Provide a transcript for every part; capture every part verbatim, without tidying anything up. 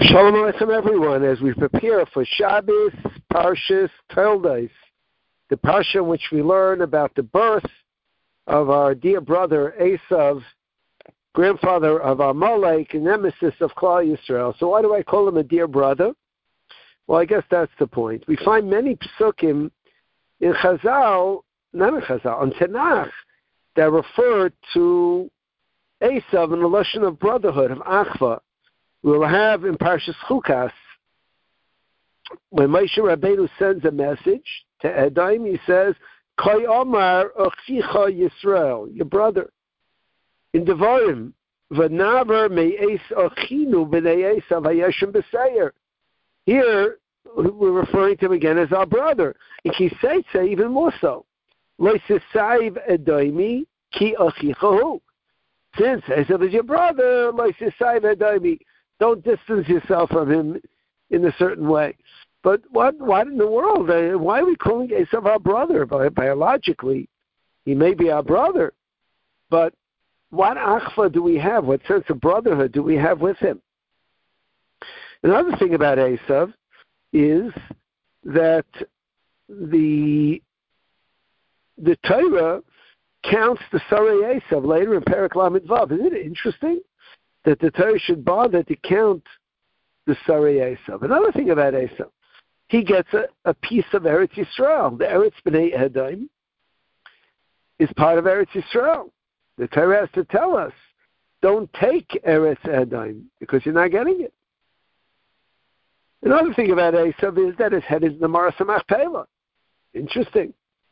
Shalom Aleichem, everyone, as we prepare for Shabbos, Parshas Toldos, the Parsha in which we learn about the birth of our dear brother Esav, grandfather of Amalek, nemesis of Klal Yisrael. So why do I call him a dear brother? Well, I guess that's the point. We find many psukim in Chazal, not in Chazal, in Tanakh, that refer to Esav in the lashon of brotherhood, of Achva. We'll have in Parshas Chukas, when Moshe Rabbeinu sends a message to Edom, he says, Koi Omar Achicha Yisrael, your brother. In Devarim, V'naver me'es achinu b'nei Esav hayeshem b'seir. Here, we're referring to him again as our brother. In Kiseitze, even more so. Lo sisaiv Edomi ki achichahu. Since Esav is your brother, Lo sisaiv Edomi. Don't distance yourself from him in a certain way. But what? What in the world? Why are we calling Esav our brother? Bi- biologically, he may be our brother. But what achva do we have? What sense of brotherhood do we have with him? Another thing about Esav is that the the Torah counts the Sarei Esav later in Perek Lamed Vav. Isn't it interesting that the Torah should bother to count the Sarei Esav? Another thing about Esav, he gets a, a piece of Eretz Yisrael. The Eretz B'nai Edom is part of Eretz Yisrael. The Torah has to tell us, don't take Eretz Edom because you're not getting it. Another thing about Esav is that his head is in the Maras HaMachpelah. Interesting.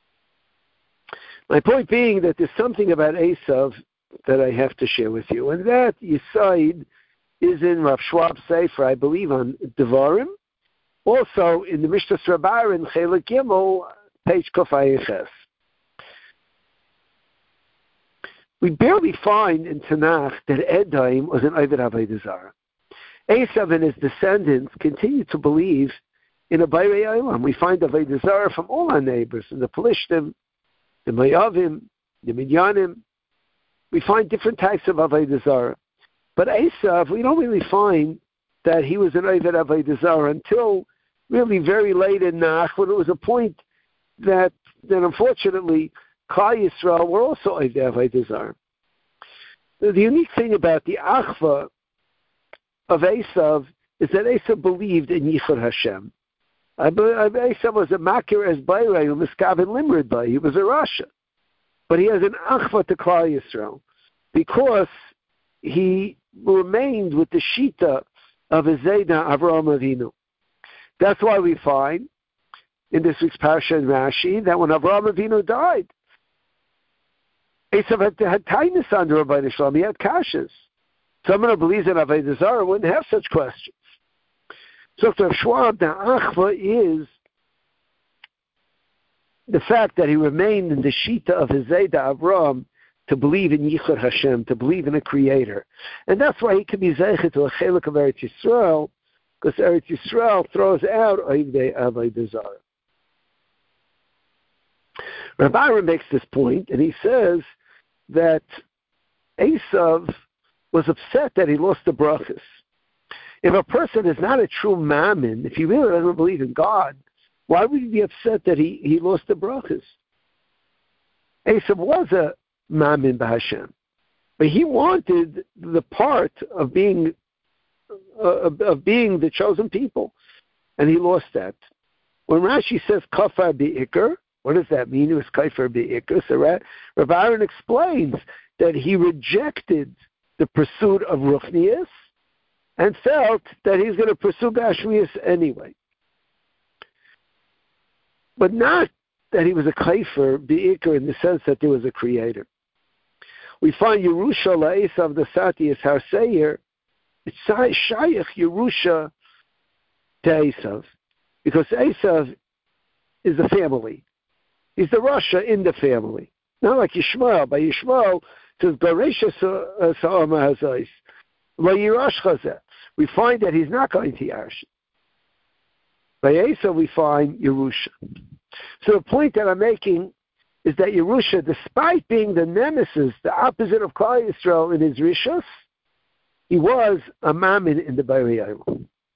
My point being that there's something about Esav that I have to share with you, and that Yisaid is in Rav Schwab's Sefer, I believe, on Devarim, also in the Mishnah Rabbar in Chelik Gimel, page Kofayin Ches. We barely find in Tanakh that Edom was an Oved Avodah Zarah. Esav and his descendants continue to believe in a Bayrei Olam. We find Avodah Zarah from all our neighbors, in the Pelishtim, the Moavim, the Midyanim. We find different types of Avodah Zarah. But Esav, we don't really find that he was an Oved Avodah Zarah until really very late in Nach, when it was a point that, that unfortunately, Klal Yisrael were also Oved Avodah Zarah. The, the unique thing about the Achva of Esav is that Esav believed in Yichud Hashem. I believe Esav was a Makir as Bayrei, who Miskaven Limrid by. He was a Rasha. But he has an Achva to Klal Yisrael because he remained with the Shita of his Zayda Avraham Avinu. That's why we find in this week's Parsha and Rashi that when Avraham Avinu died, Esav had, had tightness under Rabbi Shalom. He had kashas. Someone who believes in Avodah Zarah wouldn't have such questions. So for Schwab, the Achva is the fact that he remained in the Shita of his Zayda Avram to believe in Yichud Hashem, to believe in a Creator. And that's why he could be Zeichet to a Chelik of Eretz Yisrael, because Eretz Yisrael throws out Ovdei Avodah Zarah. Rabbi Aaron makes this point, and he says that Esav was upset that he lost the brachas. If a person is not a true mammon, if he really doesn't believe in God, why would he be upset that he, he lost the brachas? Esav was a mammon b'Hashem, but he wanted the part of being uh, of being the chosen people, and he lost that. When Rashi says kafar bi'ikr, what does that mean? It was kafar bi'ikr. So Rabbi Aaron explains that he rejected the pursuit of ruchnius and felt that he's going to pursue Gashmias anyway. But not that he was a kaifer, bi'ikr, in the sense that there was a creator. We find Yerusha la'esav the Sati Har Seir, it's Shayach Yerusha to Esav, because Esav is the family. He's the Rasha in the family. Not like Yishmael. By Yishmael, it says, Baresha Sa'ama Hazais, La Yirash Chazeh. We find that he's not going to Yash. By Esav, we find Yerusha. So the point that I'm making is that Yerusha, despite being the nemesis, the opposite of Klal Yisrael in his rishus, he was a mammon in the Bayrei Olam.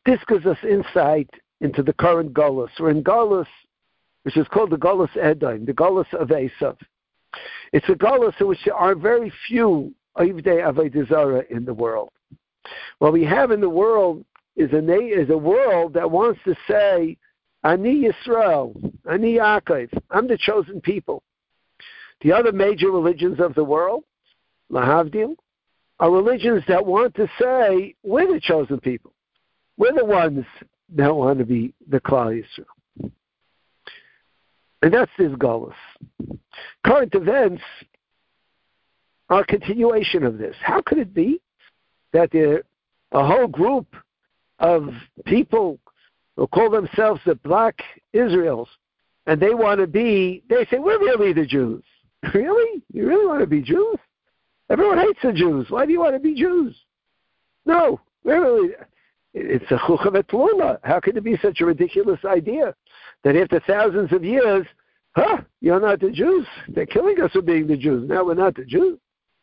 This gives us insight into the current Golus. We're in Golus, which is called the Golus Edom, the Golus of Esav. It's a Golus in which there are very few Oivdei Avodah Zarah in the world. What we have in the world is a, is a world that wants to say, Ani Yisrael, Ani Yaakov, I'm the chosen people. The other major religions of the world, Lahavdil, are religions that want to say, we're the chosen people. We're the ones that want to be the Klal Yisrael. And that's this Golus. Current events are a continuation of this. How could it be that there a whole group of people who call themselves the Black Israels, and they want to be, they say, we're really the Jews. Really? You really want to be Jews? Everyone hates the Jews. Why do you want to be Jews? No, we're really, it's a chuchav etlula. How could it be such a ridiculous idea that after thousands of years, huh, you're not the Jews? They're killing us for being the Jews. Now we're not the Jews.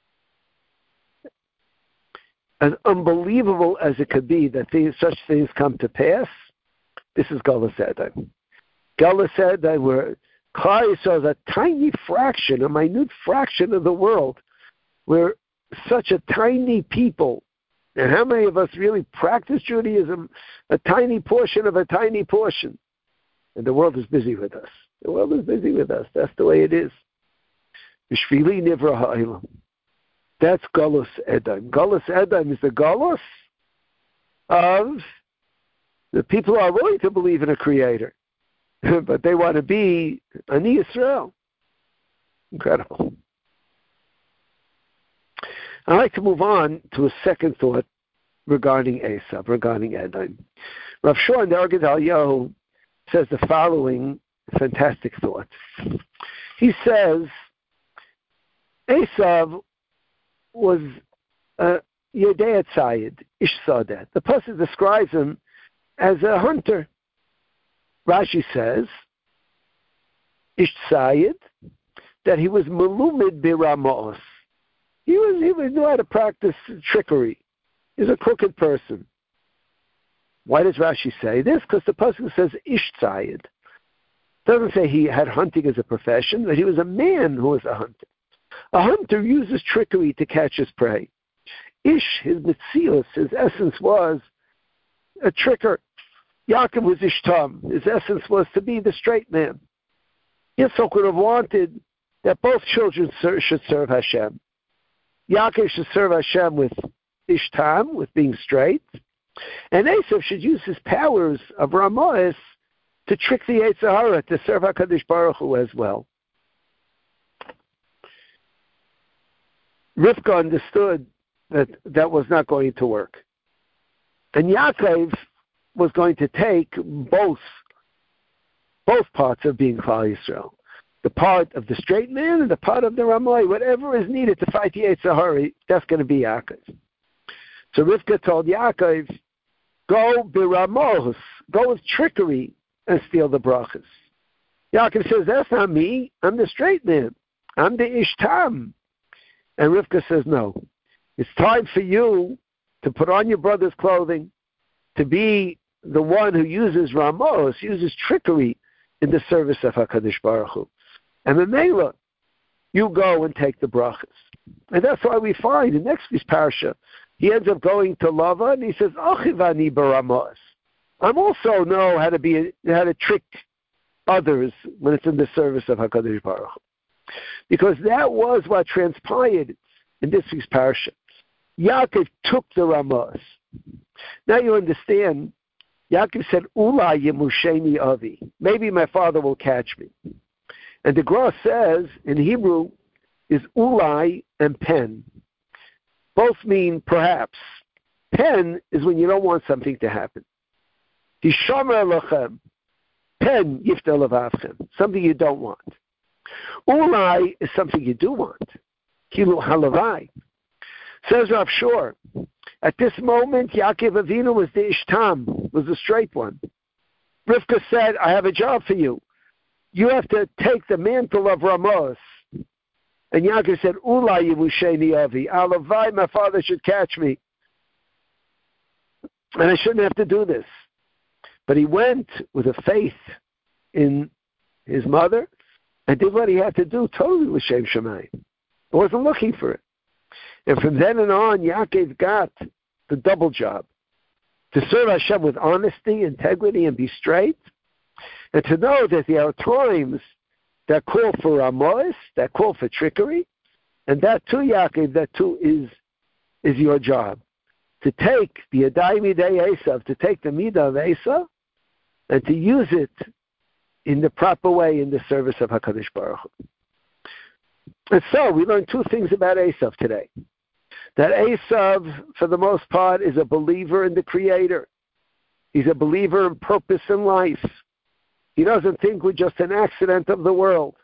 As unbelievable as it could be that these, such things come to pass, this is Golus Edom. Golus Edom, where Klal Yisrael is a tiny fraction, a minute fraction of the world. We're such a tiny people. And how many of us really practice Judaism? A tiny portion of a tiny portion. And the world is busy with us. The world is busy with us. That's the way it is. B'shvili nivra ha'olam. That's Golus Edom. Golus Edom is the Golus of the people who are willing to believe in a creator. But they want to be Ani Yisrael. Incredible. I'd like to move on to a second thought regarding Esav, regarding Edom. Rav Shor Ner Gedalia says the following fantastic thought. He says, Esav was a Yodei Tzayid, Ish Sadeh. The pasuk describes him as a hunter. Rashi says, Ish Tzayid, that he was Melumid Biramos. He was he was knew how to practice trickery. He's a crooked person. Why does Rashi say this? Because the pasuk says Ish Tzayid. It doesn't say he had hunting as a profession, but he was a man who was a hunter. A hunter uses trickery to catch his prey. Ish, his mitzius, his essence was a tricker. Yaakov was Ishtam. His essence was to be the straight man. Yitzchak would have wanted that both children should serve Hashem. Yaakov should serve Hashem with Ishtam, with being straight. And Esav should use his powers of Ramois to trick the Yetzer Hara, to serve HaKadosh Baruch Hu as well. Rivka understood that that was not going to work. And Yaakov was going to take both, both parts of being Klal Yisrael. The part of the straight man and the part of the Ramoi, whatever is needed to fight the Yetzer Hara, that's going to be Yaakov. So Rivka told Yaakov, go biramos, go with trickery and steal the brachas. Yaakov says, that's not me, I'm the straight man. I'm the Ishtam. And Rivka says, no, it's time for you to put on your brother's clothing, to be the one who uses Ramos, uses trickery in the service of HaKadosh Baruch Hu. And the Mela, you go and take the brachas. And that's why we find in next week's parasha, he ends up going to Lava and he says, Achivani baramos. I'm also know how to be, how to trick others when it's in the service of HaKadosh Baruch Hu. Because that was what transpired in this week's parasha. Yaakov took the Ramos. Now you understand, Yaakov said, Ula yemusheni avi. Maybe my father will catch me. And the Gra says, in Hebrew, is ulai and pen. Both mean perhaps. Pen is when you don't want something to happen. Hishamer lachem. Pen yiftel avavchem. Something you don't want. Ulai is something you do want. Kilu halavai. Says Rav Shor, at this moment, Yaakov Avinu was the Ishtam, was the straight one. Rivka said, I have a job for you. You have to take the mantle of Ramos. And Yaakov said, Ulai Yemusheni Avi. Alavai, my father should catch me. And I shouldn't have to do this. But he went with a faith in his mother and did what he had to do totally l'shem shamayim. He wasn't looking for it. And from then and on, Yaakov got the double job. To serve Hashem with honesty, integrity, and be straight. And to know that there are times that call for amos, that call for trickery. And that too, Yaakov, that too is, is your job. To take the Adai Midei Esav, to take the Midah of Esav, and to use it in the proper way in the service of HaKadosh Baruch Hu. And so, we learned two things about Esav today. That Esav, for the most part, is a believer in the Creator. He's a believer in purpose in life. He doesn't think we're just an accident of the world.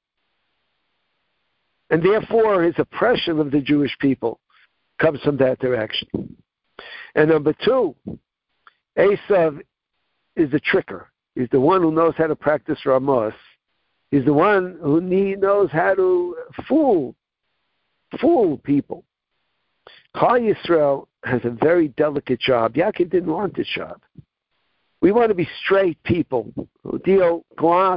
And therefore, his oppression of the Jewish people comes from that direction. And number two, Esav is the tricker. He's the one who knows how to practice Ramos. He's the one who knows how to fool, fool people. Klal Yisrael has a very delicate job. Yaakov didn't want this job. We want to be straight people who deal glot.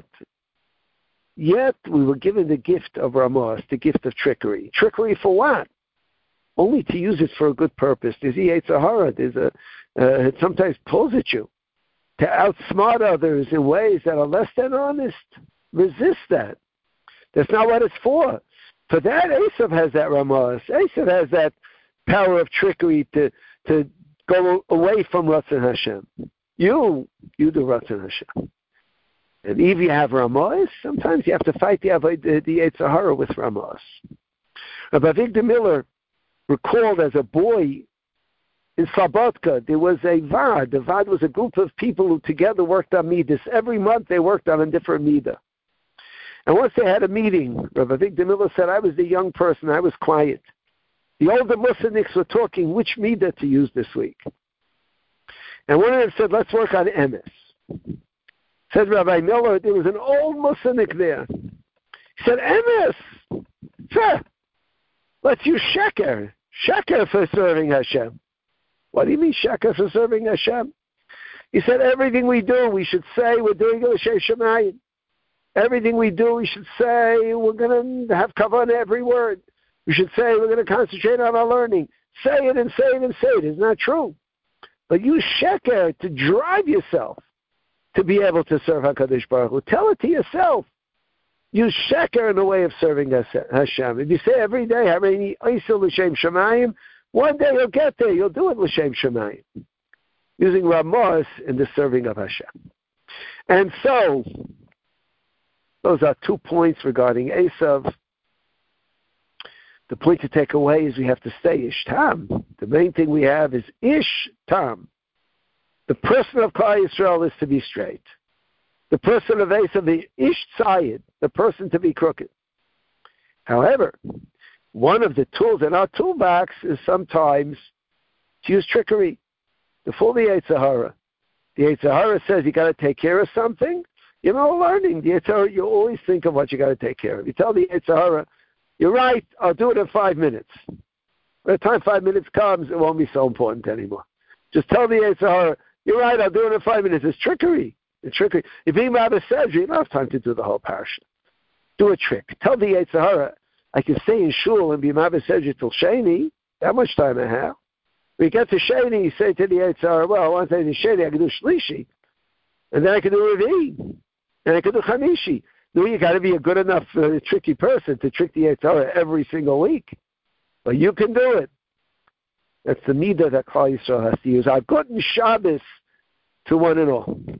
Yet we were given the gift of Ramos, the gift of trickery. Trickery for what? Only to use it for a good purpose. There's the Yetzer Hara. There's a, uh, it sometimes pulls at you. To outsmart others in ways that are less than honest. Resist that. That's not what it's for. For that, Esav has that Ramos. Esav has that power of trickery to, to go away from Ratzon Hashem. You, you do Ratzon Hashem. And if you have Ramos, sometimes you have to fight the, the, the Yetzer Hara with Ramos. Rabbi Victor Miller recalled as a boy in Slobodka, there was a Vad. The Vad was a group of people who together worked on Midas. Every month they worked on a different Midah. And once they had a meeting, Rabbi Victor Miller said, I was the young person, I was quiet. The older Musaniks were talking which Midah to use this week. And one of them said, let's work on Emes. Said Rabbi Miller, there was an old Musanik there. He said, Emes! Sir, let's use Sheker. Sheker for serving Hashem. What do you mean Sheker for serving Hashem? He said, everything we do, we should say we're doing it l'shem shamayim. Everything we do, we should say we're going to have kavanah every word. We should say we're going to concentrate on our learning. Say it and say it and say it. It's not true. But use Sheker to drive yourself to be able to serve HaKadosh Baruch Hu. Tell it to yourself. Use Sheker in a way of serving Hashem. If you say every day, how many Eisel l'shem shamayim, one day you'll get there. You'll do it l'shem shamayim. Using Ramos in the serving of Hashem. And so, those are two points regarding Esav. The point to take away is we have to stay Ish Tam. The main thing we have is Ish Tam. The person of Klal Yisrael is to be straight. The person of Esav is Ish Tzayid, the person to be crooked. However, one of the tools in our toolbox is sometimes to use trickery, to fool the Yetzer Hara. The Yetzer Hara says you got to take care of something. You know, learning the Yetzer Hara, you always think of what you got to take care of. You tell the Yetzer Hara, you're right, I'll do it in five minutes. By the time five minutes comes, it won't be so important anymore. Just tell the Yetzer Hara, you're right, I'll do it in five minutes. It's trickery. It's trickery. If Imam says you don't have time to do the whole parasha. Do a trick. Tell the Yetzer Hara, I can stay in shul and be Imam says you till Sheni. How much time I have? When you get to Sheni, you say to the Yetzer Hara, well, once I do Sheni, I can do Shlishi. And then I can do Revi. And I can do Chamishi. No, you got to be a good enough uh, tricky person to trick the Yetzer Hara every single week. But you can do it. That's the midah that Klal Yisrael has to use. Our good Shabbos to one and all.